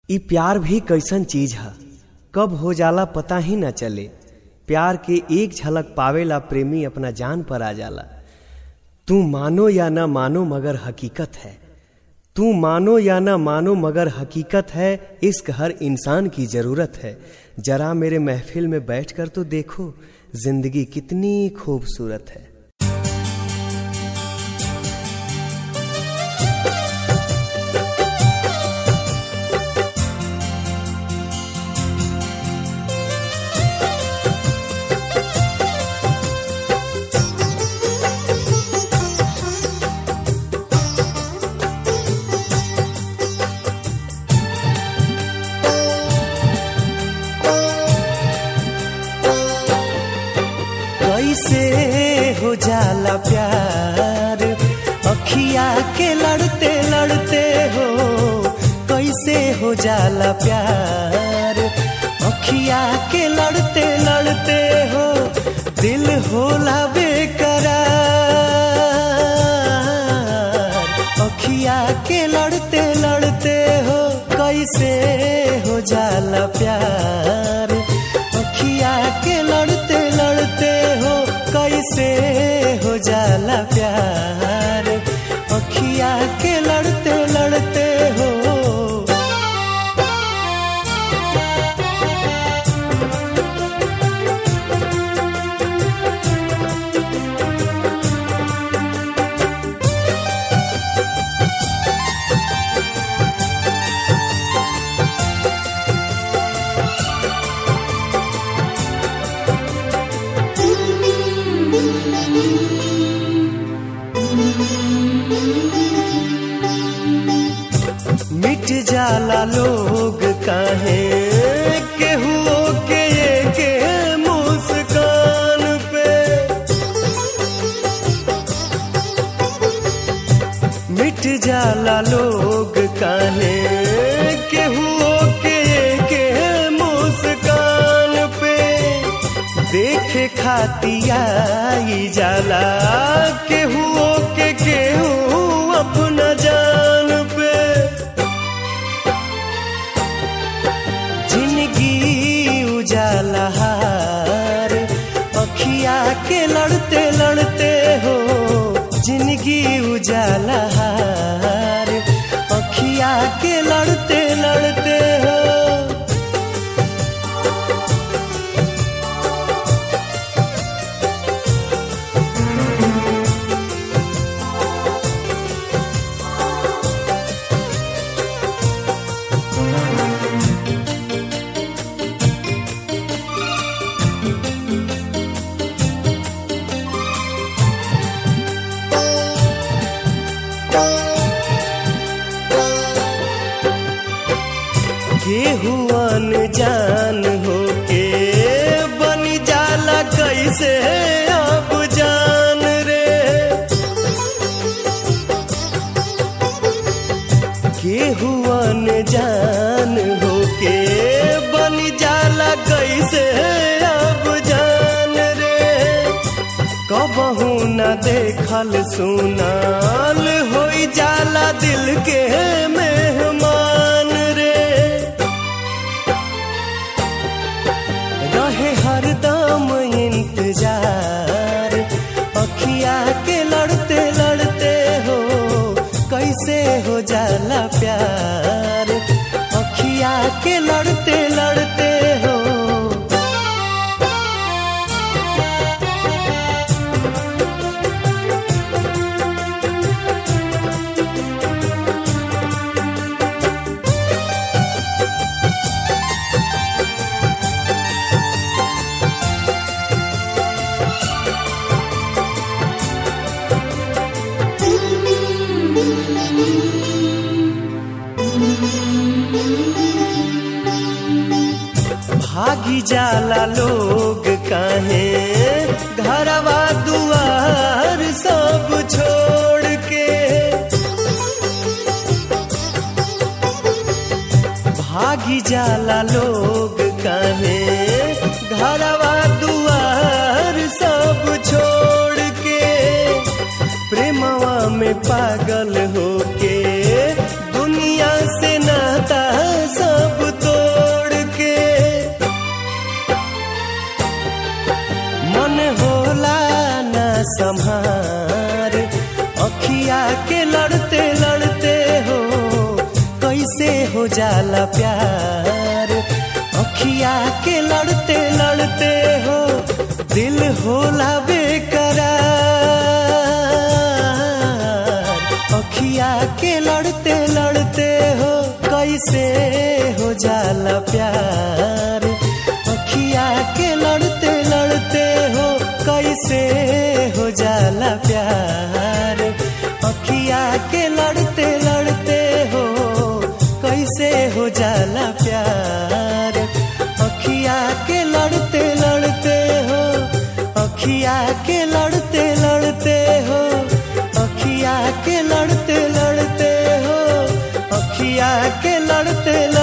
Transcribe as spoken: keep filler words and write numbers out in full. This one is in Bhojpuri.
इ प्यार भी कैसन चीज है, कब हो जाला पता ही न चले। प्यार के एक झलक पावेला प्रेमी अपना जान पर आ जाला। तू मानो या न मानो मगर हकीकत है, तू मानो या न मानो मगर हकीकत है। इश्क हर इंसान की जरूरत है। जरा मेरे महफिल में बैठकर तो देखो, जिंदगी कितनी खूबसूरत है। कैसे हो जाला प्यार अखिया के लड़ते लड़ते हो, कैसे हो जाला प्यार अखिया के लड़ते लड़ते हो। दिल होला बेकरार अखिया के लड़ते लड़ते हो, कैसे हो जाला प्यार अखिया के लड़ते लड़ते हो। कैसे हो जाला प्यार अखिया के लड़ते लड़ते हो। मिट जाला लोग काहे केहू के के मुस्कान पे, मिट जाला लोग काहे केहू के के मुस्कान पे। देखे खातिया ई जाला केहू के केहू अपना जान पे। उजाला हार अखिया के लड़ते लड़ते हो, जिंदगी उजाला हार अखिया के लड़ते लड़ते हो। केहू अनजान होके बनी जाला कैसे अब जान रे। केहू अनजान होके बनी जाला कैसे अब जान रे। कबहू न देखल सुनाल होई जाला दिल के मेहमान रे। रहे हरदम इंतजार अखिया के लड़ते लड़ते हो, कैसे हो जाला प्यार अखिया के लड़ते लड़ते हो। भागी जाला लोग काहे घरवा दुआर सब छोड़ के। भागी जाला लोग काहे घरवा दुआर सब छोड़ के। प्रेमवा में पागल होके दुनिया से नाता सब कैसे हो जाला प्यार। अखिया के लड़ते लड़ते हो दिल होला बेकरार। अखिया के लड़ते लड़ते हो कैसे हो जाला प्यार। अखिया के लड़ते लड़ते हो कैसे हो जाला प्यार। अखिया के लड़ते लड़ते हो कैसे हो जाला प्यार। अखिया के लड़ते लड़ते हो अखिया के लड़ते लड़ते हो अखिया के लड़ते लड़ते हो अखिया के लड़ते लड़ते